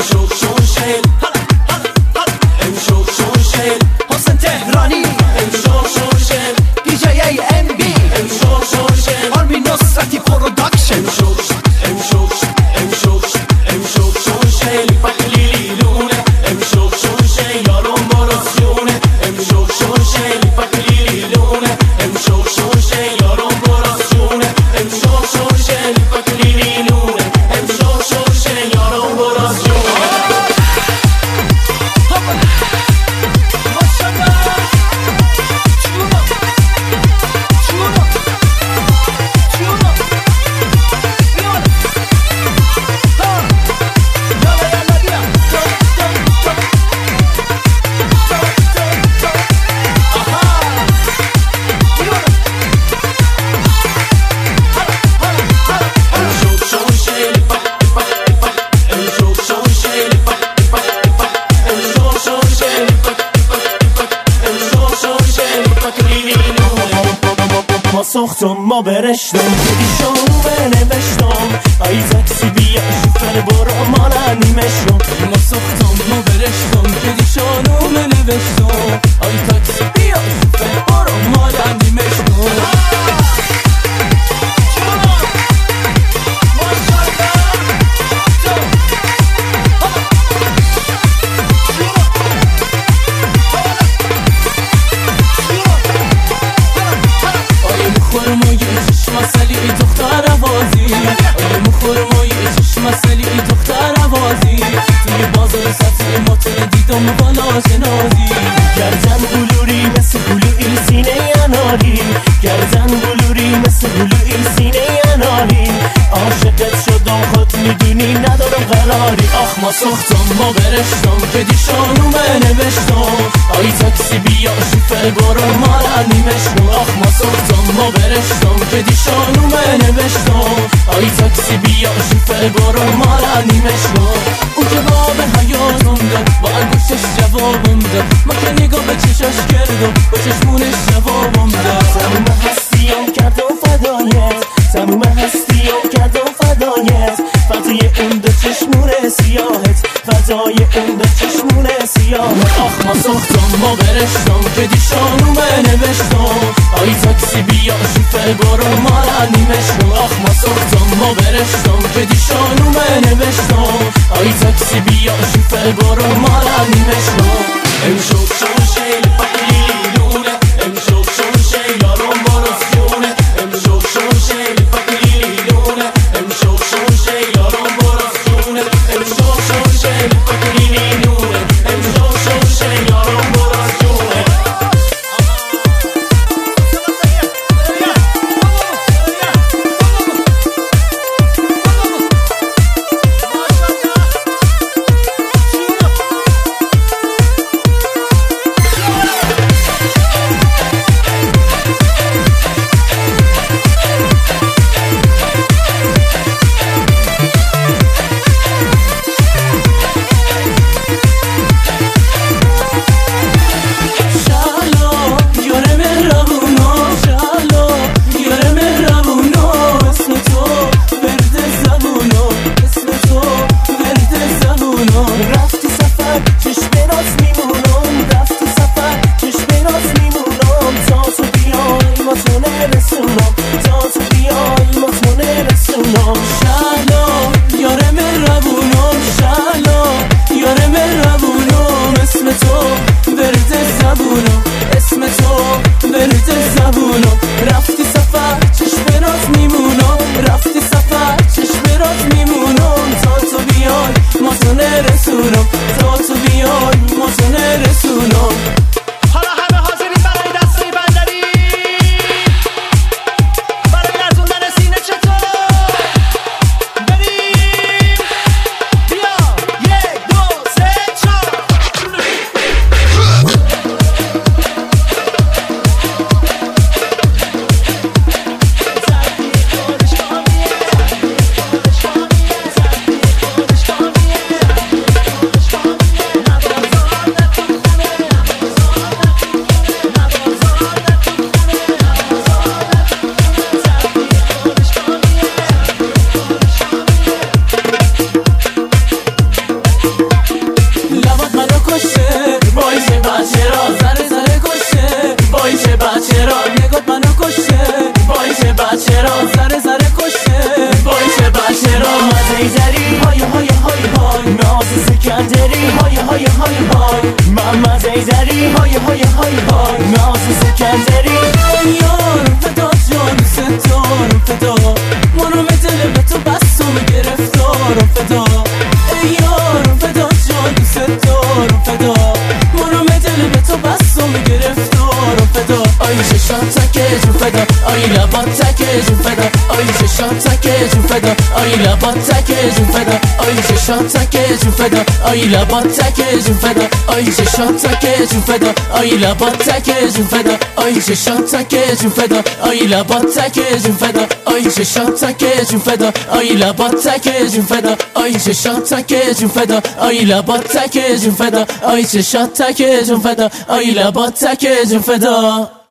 امشو شون شیل امشو شون شیل حسن تهرانی امشو شون شیل دی جی ای ام بی امشو شون شیل آرمی نصرتی پروداکشن امشو شون شیل بقلیلی لونه امشو شون شیل یارم براسیونه امشو شون شیل بقلیلی لونه امشو شون شیل یارم براسیونه امشو شون شیل بقلیلی لونه امشو شون شیل یارم براسیونه ساختم ما برشتم بدی شانو بنوشتم ای تاکسی بیا شفر برو مالا نیمشتم ما ساختم ما برشتم بدی شانو بنوشتم ای تاکسی بیا شفر برو مالا نیمشتم مسئله دختر عوازی توی بازار سبزی ماتون دیدم بالا شنازی گردن بلوری مثل بلوی سینه اناری گردن بلوری مثل بلوی سینه اناری عاشقت شدم خود میدونی ندارم قراری آخ ما ساختم ما برشتم که دیشانو بنوشتم ای تاکسی بیا شفر برو مالا نیمشتم آخ ما ساختم ما برشتم که دیشانو بنوشتم ای تاکسی بیا شفر برو مالا نیمشتم اون جواب حیاتم داد با انگوشش جوابم داد ما که نگاه به چشاش کردم با چشمونش جوابم داد تموم هستیم کردم فدایت تموم هستیم کردم فدایت فدای اون دو چشمون سیاهت فدای اون دو چشمون سیاهت آخ ما ساختم ما برشتم که دیشانو بنوشتم ای تاکسی بیا شفر برو مالا نیمشتم آخ ما ساختم ما برشتم که دیشانو بنوشتم ای تاکسی بیا شفر برو مالا نیمشتم امشو شون شیل بقلیلی لونه امشو شون شیل یارم براسیونه امشو شون شیل بقلیلی لونه امشو شون شیل یارم براسیونه امشو شون شیل بقلیلی لونه امشو شون شیل یارم براسیونه قادری های های های های محمد ایدری های های های های ناز سکندری یارم فدا جان ستارم فدا منو به دل به تو بستم گرفتارم فدا یارم فدا جان ستارم فدا منو به دل به تو بستم گرفتارم فدا آی چشات تکه فدا آی لبات تکه فدا آی چشات تکه فدا آی لبات تکه فدا آی چشات تکه فدا آی لبات تکه فدا آی چشات تکه فدا آی لبات تکه فدا آی چشات تکه فدا آی لبات تکه فدا آی چشات تکه فدا آی لبات تکه فدا آی چشات تکه فدا آی لبات تکه فدا آی چشات تکه فدا آی لبات تکه فدا